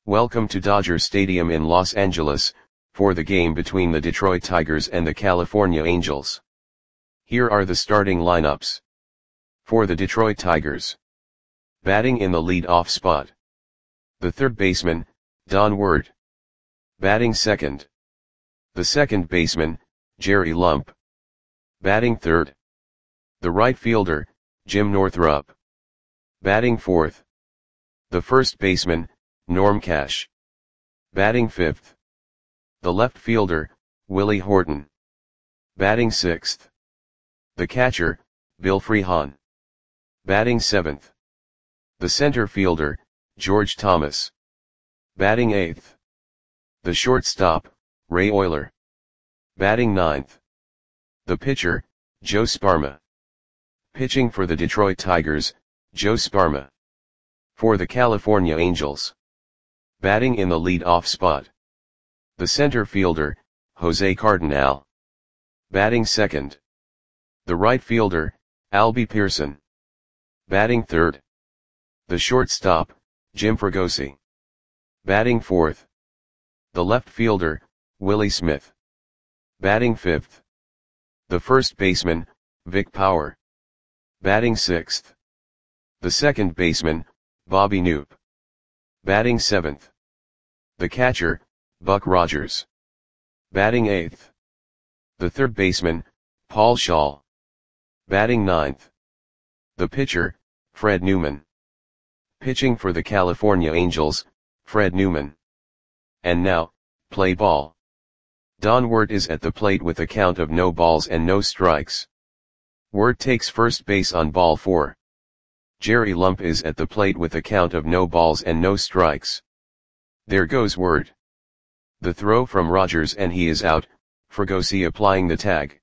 Welcome to Dodger Stadium in Los Angeles, for the game between the Detroit Tigers and the California Angels. Here are the starting lineups. For the Detroit Tigers. Batting in the lead-off spot. The third baseman, Don Ward. Batting second. The second baseman, Jerry Lump. Batting third. The right fielder, Jim Northrup. Batting fourth. The first baseman, Norm Cash. Batting fifth. The left fielder, Willie Horton. Batting sixth. The catcher, Bill Freehan. Batting seventh. The center fielder, George Thomas. Batting eighth. The shortstop, Ray Oyler. Batting ninth. The pitcher, Joe Sparma. Pitching for the Detroit Tigers, Joe Sparma. For the California Angels. Batting in the lead-off spot. The center fielder, Jose Cardinal. Batting second. The right fielder, Albie Pearson. Batting third. The shortstop, Jim Fregosi. Batting fourth. The left fielder, Willie Smith. Batting fifth. The first baseman, Vic Power. Batting sixth. The second baseman, Bobby Knoop. Batting seventh. The catcher, Buck Rogers. Batting eighth. The third baseman, Paul Shaw. Batting ninth. The pitcher, Fred Newman. Pitching for the California Angels, Fred Newman. And now, play ball. Don Ward is at the plate with a count of no balls and no strikes. Ward takes first base on ball 4. Jerry Lump is at the plate with a count of no balls and no strikes. There goes Ward. The throw from Rogers and he is out, Fregosi applying the tag.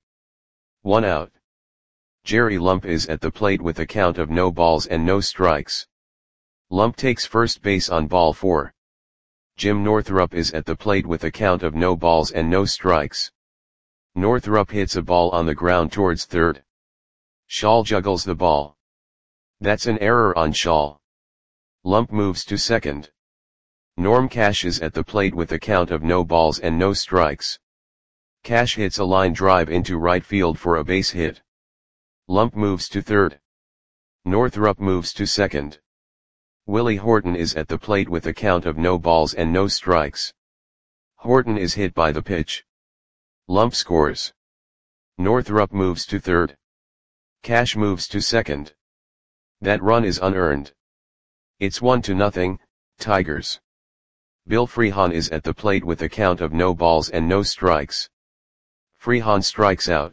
1 out. Jerry Lump is at the plate with a count of no balls and no strikes. Lump takes first base on ball 4. Jim Northrup is at the plate with a count of no balls and no strikes. Northrup hits a ball on the ground towards third. Shaw juggles the ball. That's an error on Shaw. Lump moves to second. Norm Cash is at the plate with a count of no balls and no strikes. Cash hits a line drive into right field for a base hit. Lump moves to third. Northrup moves to second. Willie Horton is at the plate with a count of no balls and no strikes. Horton is hit by the pitch. Lump scores. Northrup moves to third. Cash moves to second. That run is unearned. It's 1-0, Tigers. Bill Freehan is at the plate with a count of no balls and no strikes. Freehan strikes out.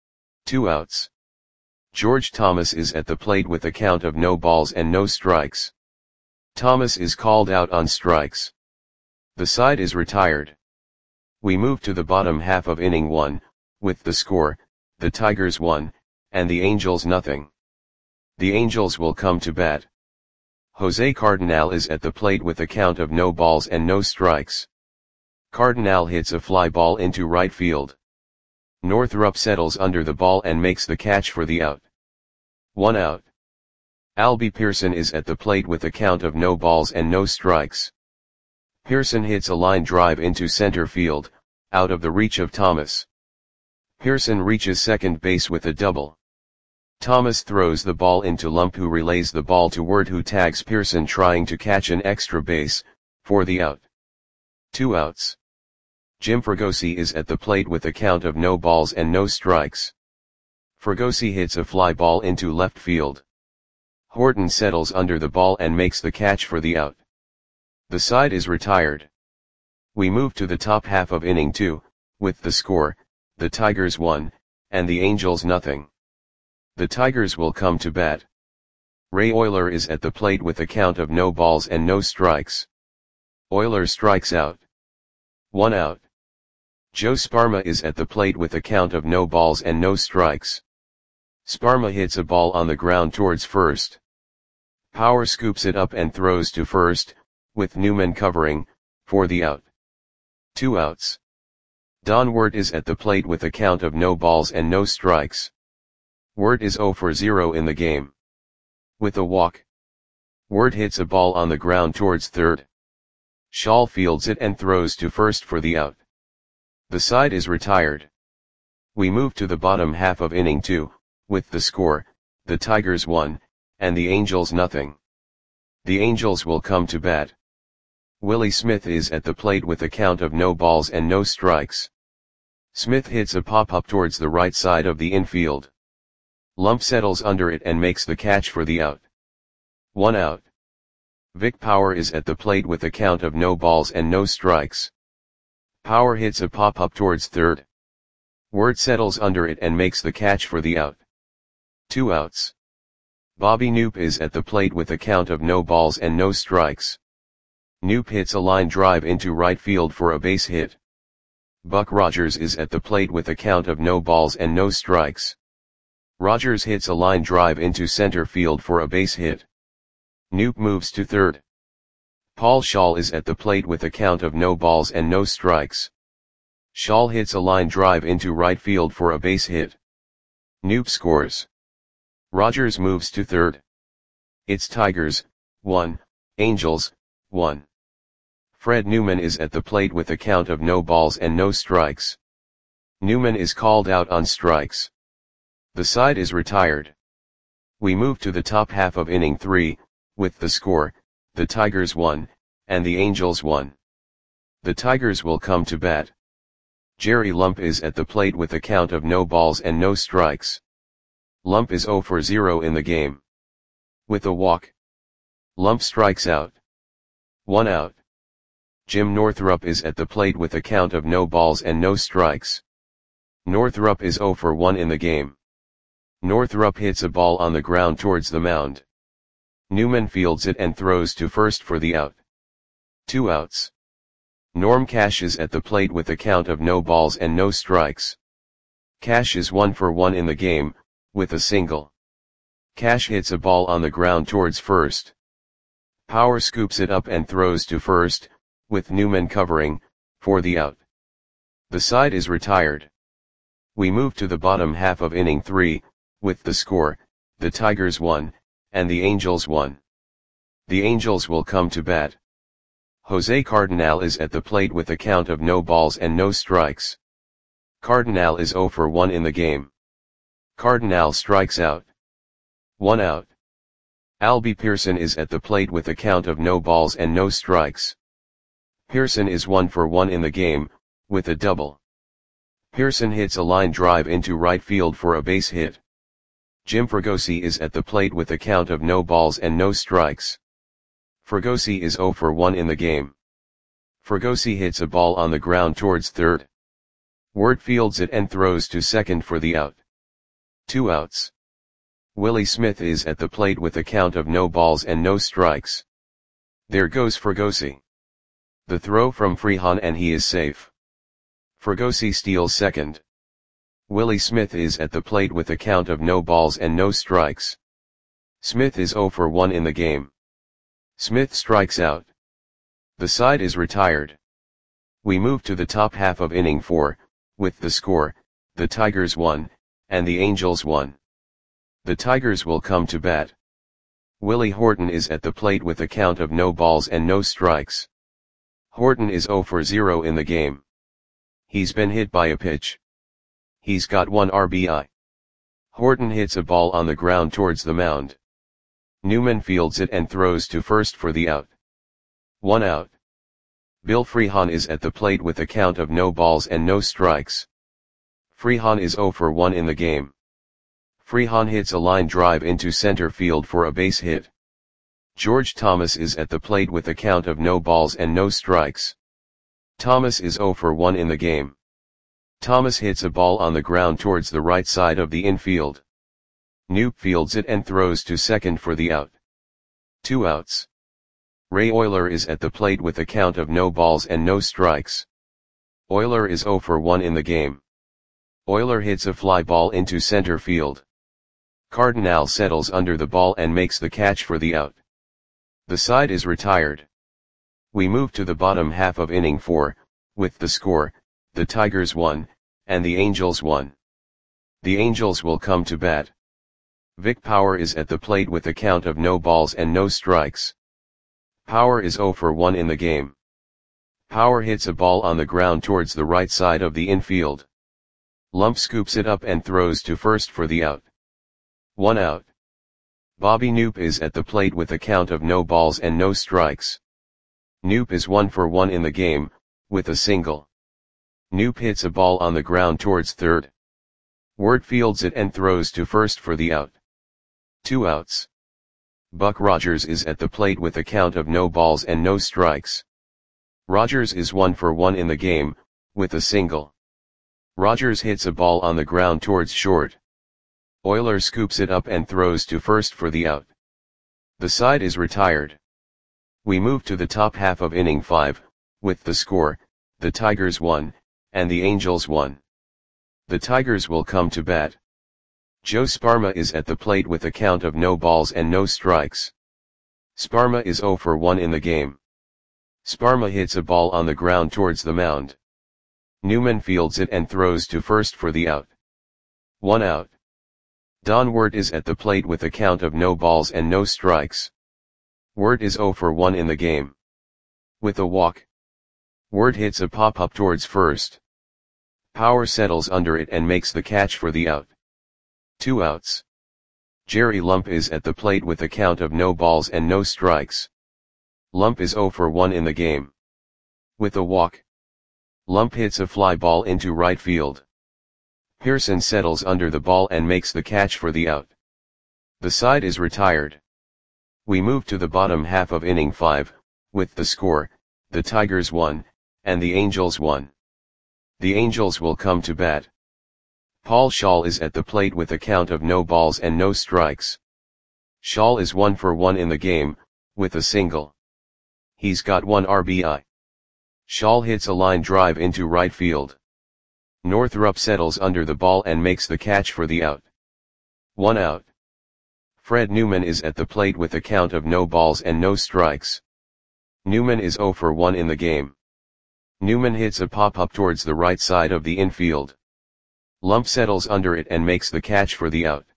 2 outs. George Thomas is at the plate with a count of no balls and no strikes. Thomas is called out on strikes. The side is retired. We move to the bottom half of inning 1, with the score, the Tigers 1, and the Angels 0. The Angels will come to bat. Jose Cardinal is at the plate with a count of no balls and no strikes. Cardinal hits a fly ball into right field. Northrup settles under the ball and makes the catch for the out. 1 out. Albie Pearson is at the plate with a count of no balls and no strikes. Pearson hits a line drive into center field, out of the reach of Thomas. Pearson reaches second base with a double. Thomas throws the ball into Lump, who relays the ball to Ward, who tags Pearson trying to catch an extra base, for the out. 2 outs. Jim Fregosi is at the plate with a count of no balls and no strikes. Fregosi hits a fly ball into left field. Horton settles under the ball and makes the catch for the out. The side is retired. We move to the top half of inning 2, with the score, the Tigers 1, and the Angels 0. The Tigers will come to bat. Ray Oyler is at the plate with a count of no balls and no strikes. Oyler strikes out. 1 out. Joe Sparma is at the plate with a count of no balls and no strikes. Sparma hits a ball on the ground towards first. Power scoops it up and throws to first, with Newman covering, for the out. 2 outs. Don Ward is at the plate with a count of no balls and no strikes. Ward is 0 for 0 in the game. With a walk. Ward hits a ball on the ground towards third. Shaw fields it and throws to first for the out. The side is retired. We move to the bottom half of inning 2, with the score, the Tigers 1, and the Angels nothing. The Angels will come to bat. Willie Smith is at the plate with a count of no balls and no strikes. Smith hits a pop-up towards the right side of the infield. Lump settles under it and makes the catch for the out. 1 out. Vic Power is at the plate with a count of no balls and no strikes. Power hits a pop-up towards third. Word settles under it and makes the catch for the out. 2 outs. Bobby Knoop is at the plate with a count of no balls and no strikes. Knoop hits a line drive into right field for a base hit. Buck Rogers is at the plate with a count of no balls and no strikes. Rogers hits a line drive into center field for a base hit. Knoop moves to third. Paul Shaw is at the plate with a count of no balls and no strikes. Shaw hits a line drive into right field for a base hit. Knoop scores. Rogers moves to third. It's Tigers, 1, Angels, 1. Fred Newman is at the plate with a count of no balls and no strikes. Newman is called out on strikes. The side is retired. We move to the top half of inning 3, with the score, the Tigers 1, and the Angels 1. The Tigers will come to bat. Jerry Lump is at the plate with a count of no balls and no strikes. Lump is 0 for 0 in the game. With a walk. Lump strikes out. 1 out. Jim Northrup is at the plate with a count of no balls and no strikes. Northrup is 0 for 1 in the game. Northrup hits a ball on the ground towards the mound. Newman fields it and throws to first for the out. 2 outs. Norm Cash is at the plate with a count of no balls and no strikes. Cash is 1 for 1 in the game, with a single. Cash hits a ball on the ground towards first. Power scoops it up and throws to first, with Newman covering, for the out. The side is retired. We move to the bottom half of inning 3, with the score, the Tigers 1, and the Angels 1. The Angels will come to bat. Jose Cardinal is at the plate with a count of no balls and no strikes. Cardinal is 0 for 1 in the game. Cardinal strikes out. 1 out. Albie Pearson is at the plate with a count of no balls and no strikes. Pearson is 1 for 1 in the game, with a double. Pearson hits a line drive into right field for a base hit. Jim Fregosi is at the plate with a count of no balls and no strikes. Fregosi is 0 for 1 in the game. Fregosi hits a ball on the ground towards third. Word fields it and throws to second for the out. 2 outs. Willie Smith is at the plate with a count of no balls and no strikes. There goes Fregosi. The throw from Freehan and he is safe. Fregosi steals second. Willie Smith is at the plate with a count of no balls and no strikes. Smith is 0 for 1 in the game. Smith strikes out. The side is retired. We move to the top half of inning 4, with the score, the Tigers 1, and the Angels 1. The Tigers will come to bat. Willie Horton is at the plate with a count of no balls and no strikes. Horton is 0 for 0 in the game. He's been hit by a pitch. He's got 1 RBI. Horton hits a ball on the ground towards the mound. Newman fields it and throws to first for the out. 1 out. Bill Freehan is at the plate with a count of no balls and no strikes. Freehan is 0 for 1 in the game. Freehan hits a line drive into center field for a base hit. George Thomas is at the plate with a count of no balls and no strikes. Thomas is 0 for 1 in the game. Thomas hits a ball on the ground towards the right side of the infield. Knoop fields it and throws to second for the out. 2 outs. Ray Oyler is at the plate with a count of no balls and no strikes. Oyler is 0 for 1 in the game. Oyler hits a fly ball into center field. Cardinal settles under the ball and makes the catch for the out. The side is retired. We move to the bottom half of inning 4, with the score, the Tigers 1, and the Angels 1. The Angels will come to bat. Vic Power is at the plate with a count of no balls and no strikes. Power is 0 for 1 in the game. Power hits a ball on the ground towards the right side of the infield. Lump scoops it up and throws to first for the out. 1 out. Bobby Knoop is at the plate with a count of no balls and no strikes. Knoop is 1 for 1 in the game, with a single. Knoop hits a ball on the ground towards third. Wirt fields it and throws to first for the out. 2 outs. Buck Rogers is at the plate with a count of no balls and no strikes. Rogers is 1 for 1 in the game, with a single. Rogers hits a ball on the ground towards short. Oyler scoops it up and throws to first for the out. The side is retired. We move to the top half of inning 5, with the score, the Tigers 1, and the Angels 1. The Tigers will come to bat. Joe Sparma is at the plate with a count of no balls and no strikes. Sparma is 0 for 1 in the game. Sparma hits a ball on the ground towards the mound. Newman fields it and throws to first for the out. 1 out. Don Wirt is at the plate with a count of no balls and no strikes. Wirt is 0 for 1 in the game. With a walk. Wirt hits a pop-up towards first. Power settles under it and makes the catch for the out. 2 outs. Jerry Lump is at the plate with a count of no balls and no strikes. Lump is 0 for 1 in the game. With a walk. Lump hits a fly ball into right field. Pearson settles under the ball and makes the catch for the out. The side is retired. We move to the bottom half of inning 5, with the score, the Tigers 1, and the Angels 1. The Angels will come to bat. Paul Schaal is at the plate with a count of no balls and no strikes. Schaal is 1 for 1 in the game, with a single. He's got 1 RBI. Schaal hits a line drive into right field. Northrup settles under the ball and makes the catch for the out. 1 out. Fred Newman is at the plate with a count of no balls and no strikes. Newman is 0 for 1 in the game. Newman hits a pop-up towards the right side of the infield. Lump settles under it and makes the catch for the out.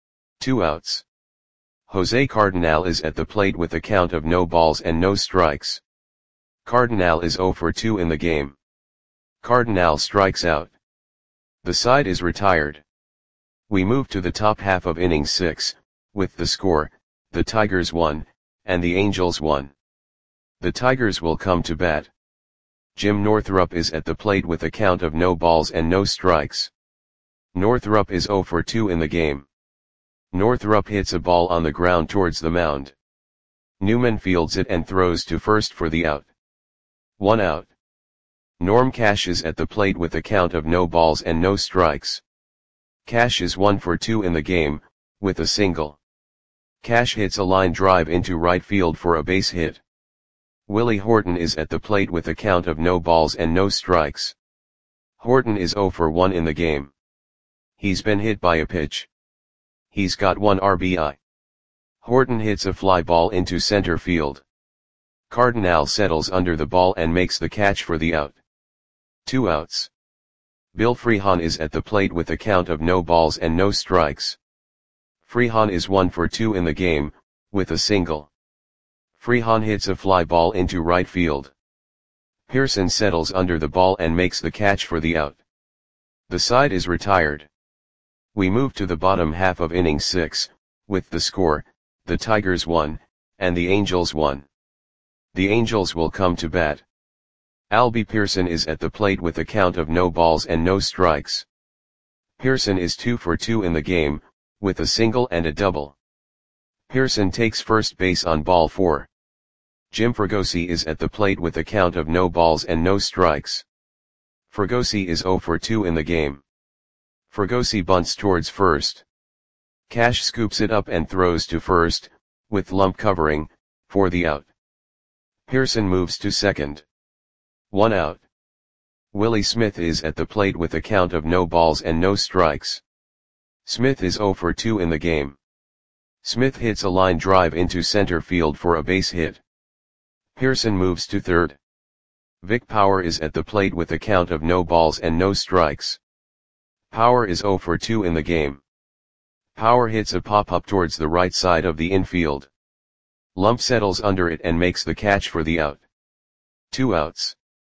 2 outs. Jose Cardenal is at the plate with a count of no balls and no strikes. Cardenal is 0 for 2 in the game. Cardenal strikes out. The side is retired. We move to the top half of inning 6, with the score, the Tigers 1, and the Angels 1. The Tigers will come to bat. Jim Northrup is at the plate with a count of no balls and no strikes. Northrup is 0 for 2 in the game. Northrup hits a ball on the ground towards the mound. Newman fields it and throws to first for the out. 1 out. Norm Cash is at the plate with a count of no balls and no strikes. Cash is 1 for 2 in the game, with a single. Cash hits a line drive into right field for a base hit. Willie Horton is at the plate with a count of no balls and no strikes. Horton is 0 for 1 in the game. He's been hit by a pitch. He's got 1 RBI. Horton hits a fly ball into center field. Cardenal settles under the ball and makes the catch for the out. 2 outs. Bill Freehan is at the plate with a count of no balls and no strikes. Freehan is 1 for 2 in the game, with a single. Freehan hits a fly ball into right field. Pearson settles under the ball and makes the catch for the out. The side is retired. We move to the bottom half of inning 6, with the score, the Tigers 1, and the Angels 1. The Angels will come to bat. Albie Pearson is at the plate with a count of no balls and no strikes. Pearson is 2 for 2 in the game, with a single and a double. Pearson takes first base on ball 4. Jim Fregosi is at the plate with a count of no balls and no strikes. Fregosi is 0 for 2 in the game. Fregosi bunts towards first. Cash scoops it up and throws to first, with Lump covering, for the out. Pearson moves to second. 1 out. Willie Smith is at the plate with a count of no balls and no strikes. Smith is 0 for 2 in the game. Smith hits a line drive into center field for a base hit. Pearson moves to third. Vic Power is at the plate with a count of no balls and no strikes. Power is 0 for 2 in the game. Power hits a pop-up towards the right side of the infield. Lump settles under it and makes the catch for the out. 2 outs.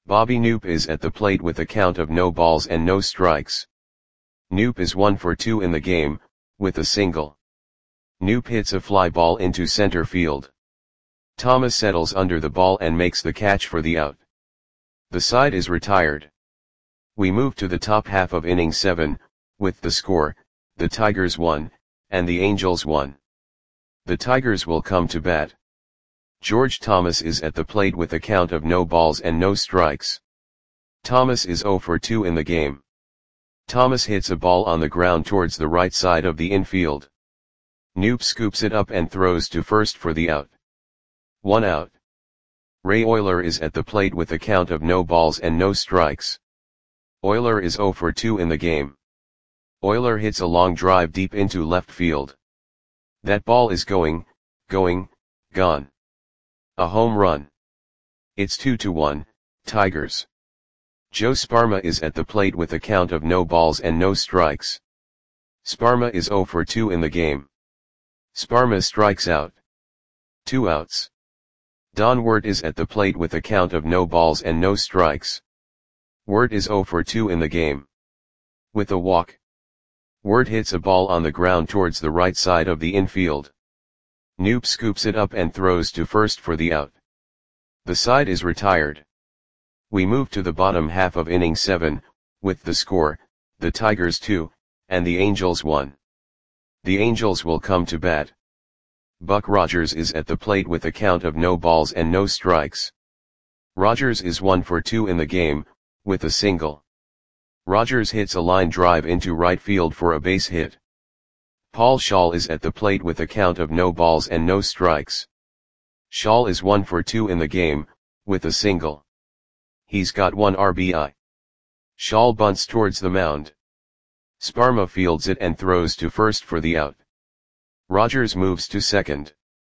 Bobby Knoop is at the plate with a count of no balls and no strikes. Knoop is 1 for 2 in the game, with a single. Knoop hits a fly ball into center field. Thomas settles under the ball and makes the catch for the out. The side is retired. We move to the top half of inning 7, with the score, the Tigers 1, and the Angels 1. The Tigers will come to bat. George Thomas is at the plate with a count of no balls and no strikes. Thomas is 0 for 2 in the game. Thomas hits a ball on the ground towards the right side of the infield. Knoop scoops it up and throws to first for the out. 1 out. Ray Oyler is at the plate with a count of no balls and no strikes. Oyler is 0 for 2 in the game. Oyler hits a long drive deep into left field. That ball is gone. A home run. It's 2-1, Tigers. Joe Sparma is at the plate with a count of no balls and no strikes. Sparma is 0 for 2 in the game. Sparma strikes out. 2 outs. Don Wirt is at the plate with a count of no balls and no strikes. Wirt is 0 for 2 in the game. With a walk. Wirt hits a ball on the ground towards the right side of the infield. Knoop scoops it up and throws to first for the out. The side is retired. We move to the bottom half of inning 7, with the score, the Tigers 2, and the Angels 1. The Angels will come to bat. Buck Rogers is at the plate with a count of no balls and no strikes. Rogers is 1 for 2 in the game, with a single. Rogers hits a line drive into right field for a base hit. Paul Schaal is at the plate with a count of no balls and no strikes. Schaal is 1 for 2 in the game, with a single. He's got 1 RBI. Schaal bunts towards the mound. Sparma fields it and throws to first for the out. Rogers moves to second.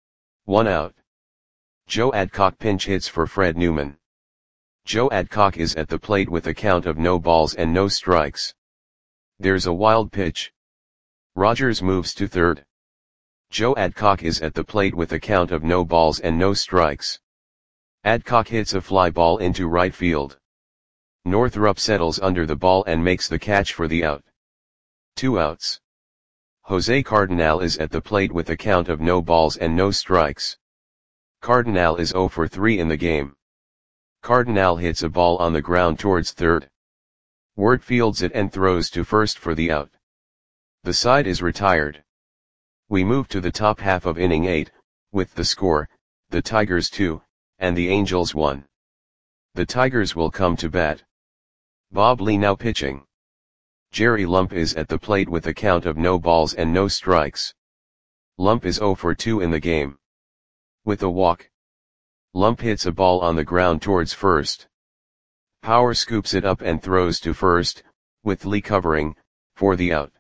1 out. Joe Adcock pinch hits for Fred Newman. Joe Adcock is at the plate with a count of no balls and no strikes. There's a wild pitch. Rogers moves to third. Joe Adcock is at the plate with a count of no balls and no strikes. Adcock hits a fly ball into right field. Northrup settles under the ball and makes the catch for the out. 2 outs. Jose Cardenal is at the plate with a count of no balls and no strikes. Cardenal is 0 for 3 in the game. Cardenal hits a ball on the ground towards third. Wirt fields it and throws to first for the out. The side is retired. We move to the top half of inning 8, with the score, the Tigers 2, and the Angels 1. The Tigers will come to bat. Bob Lee now pitching. Jerry Lump is at the plate with a count of no balls and no strikes. Lump is 0 for 2 in the game. With a walk. Lump hits a ball on the ground towards first. Power scoops it up and throws to first, with Lee covering, for the out.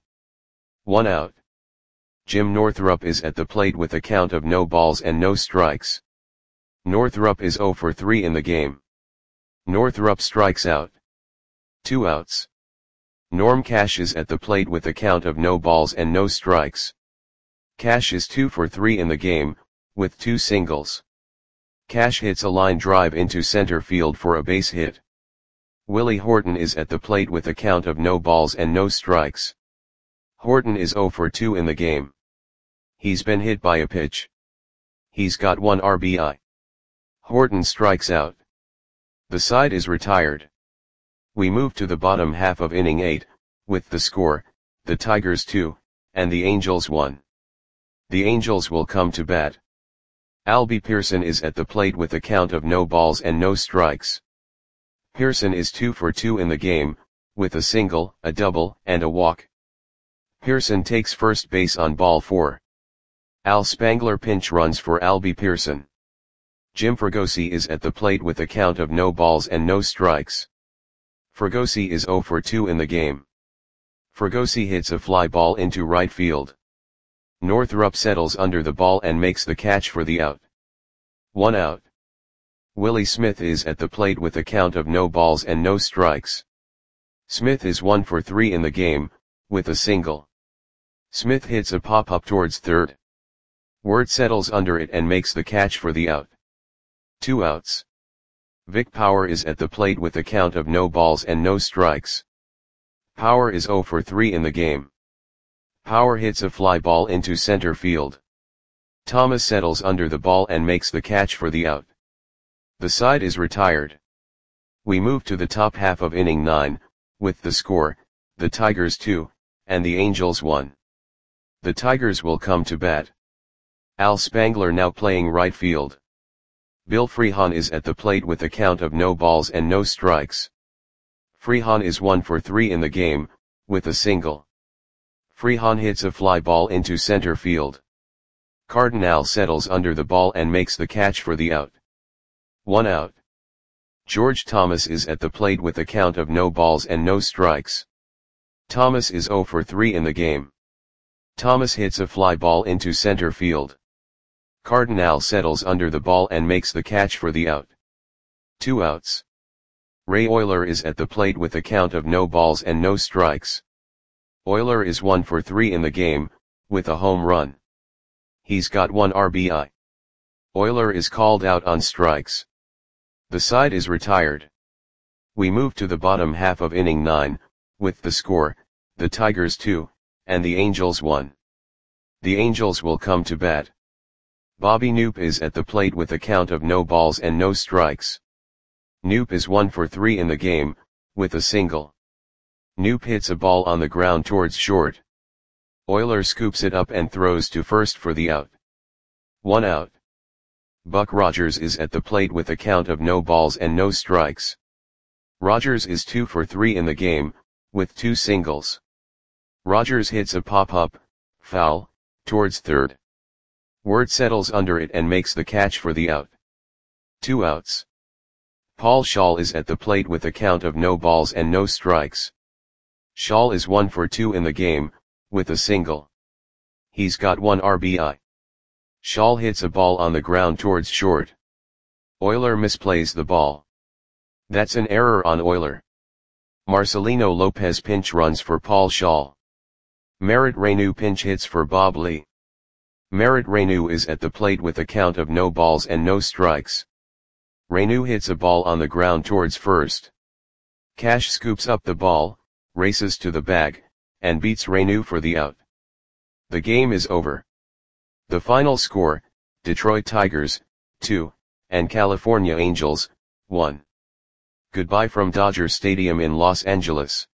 1 out. Jim Northrup is at the plate with a count of no balls and no strikes. Northrup is 0 for 3 in the game. Northrup strikes out. 2 outs. Norm Cash is at the plate with a count of no balls and no strikes. Cash is 2 for 3 in the game, with 2 singles. Cash hits a line drive into center field for a base hit. Willie Horton is at the plate with a count of no balls and no strikes. Horton is 0 for 2 in the game. He's been hit by a pitch. He's got 1 RBI. Horton strikes out. The side is retired. We move to the bottom half of inning 8, with the score, the Tigers 2, and the Angels 1. The Angels will come to bat. Albie Pearson is at the plate with a count of no balls and no strikes. Pearson is 2 for 2 in the game, with a single, a double, and a walk. Pearson takes first base on ball 4. Al Spangler pinch runs for Albie Pearson. Jim Fregosi is at the plate with a count of no balls and no strikes. Fregosi is 0 for 2 in the game. Fregosi hits a fly ball into right field. Northrup settles under the ball and makes the catch for the out. 1 out. Willie Smith is at the plate with a count of no balls and no strikes. Smith is 1 for 3 in the game, with a single. Smith hits a pop-up towards third. Wirt settles under it and makes the catch for the out. 2 outs. Vic Power is at the plate with a count of no balls and no strikes. Power is 0 for 3 in the game. Power hits a fly ball into center field. Thomas settles under the ball and makes the catch for the out. The side is retired. We move to the top half of inning 9, with the score, the Tigers 2, and the Angels 1. The Tigers will come to bat. Al Spangler now playing right field. Bill Freehan is at the plate with a count of no balls and no strikes. Freehan is 1 for 3 in the game, with a single. Freehan hits a fly ball into center field. Cardinal settles under the ball and makes the catch for the out. 1 out. George Thomas is at the plate with a count of no balls and no strikes. Thomas is 0 for 3 in the game. Thomas hits a fly ball into center field. Cardinal settles under the ball and makes the catch for the out. 2 outs. Ray Oyler is at the plate with a count of no balls and no strikes. Oyler is 1 for 3 in the game, with a home run. He's got 1 RBI. Oyler is called out on strikes. The side is retired. We move to the bottom half of inning 9, with the score, the Tigers 2, and the Angels 1. The Angels will come to bat. Bobby Knoop is at the plate with a count of no balls and no strikes. Knoop is 1 for 3 in the game, with a single. Knoop hits a ball on the ground towards short. Oyler scoops it up and throws to first for the out. 1 out. Buck Rogers is at the plate with a count of no balls and no strikes. Rogers is 2 for 3 in the game, with 2 singles. Rogers hits a pop-up, foul, towards third. Wirt settles under it and makes the catch for the out. 2 outs. Paul Schaal is at the plate with a count of no balls and no strikes. Schaal is 1 for 2 in the game, with a single. He's got 1 RBI. Schaal hits a ball on the ground towards short. Oyler misplays the ball. That's an error on Oyler. Marcelino Lopez pinch runs for Paul Schaal. Merritt Reyneau pinch hits for Bob Lee. Merritt Reyneau is at the plate with a count of no balls and no strikes. Reyneau hits a ball on the ground towards first. Cash scoops up the ball, races to the bag, and beats Reyneau for the out. The game is over. The final score, Detroit Tigers, 2, and California Angels, 1. Goodbye from Dodger Stadium in Los Angeles.